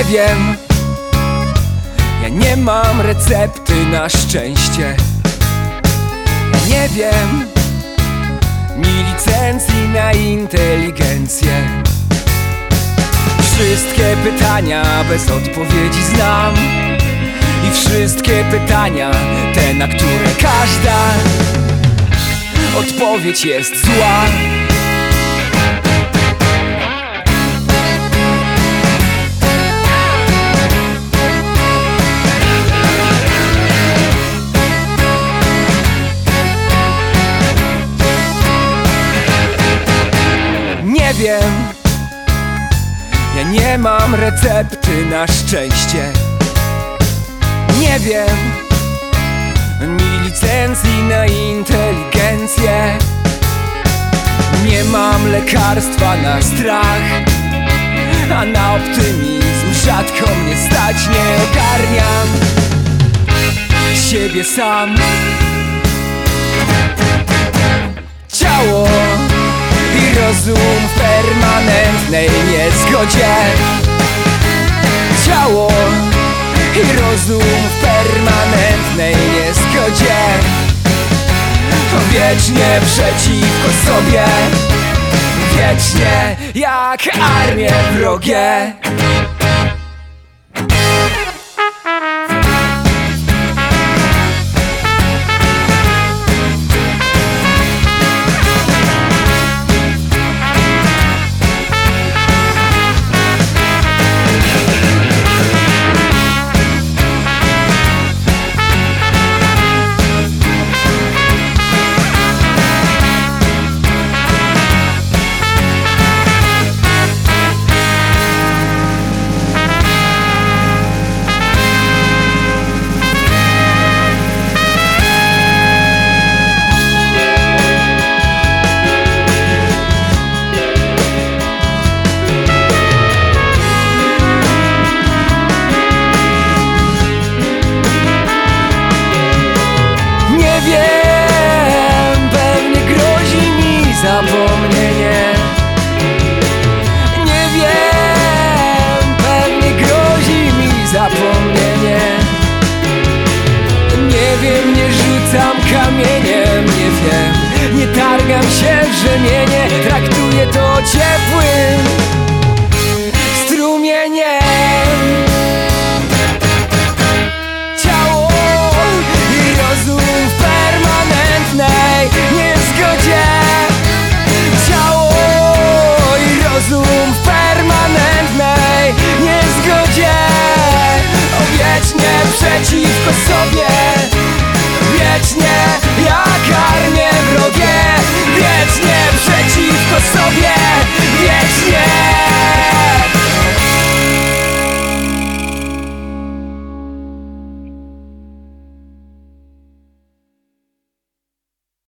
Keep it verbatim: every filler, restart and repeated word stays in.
wiem, ja nie mam recepty na szczęście. Ja nie wiem, ni licencji na inteligencję. Wszystkie pytania bez odpowiedzi znam i wszystkie pytania, te, na które każda odpowiedź jest zła. Nie wiem, ja nie mam recepty na szczęście. Nie wiem, ni licencji na inteligencję. Nie mam lekarstwa na strach, a na optymizm rzadko mnie stać. Nie ogarniam siebie sam. Ciało i rozum w permanentnej niezgodzie. Ciało i rozum w permanentnej niezgodzie. Wiecznie przeciwko sobie, wiecznie jak armie wrogie. Zapomnienie. Nie wiem, pewnie grozi mi zapomnienie. Nie wiem, nie rzucam kamieniem. Nie wiem, nie targam się w rzemienie. Traktuję to ciepłym strumieniem. Ciało i rozum w permanentnej niezgodzie. Rozum w permanentnej niezgodzie. O, wiecznie przeciwko sobie, wiecznie jak armie wrogie. Wiecznie przeciwko sobie,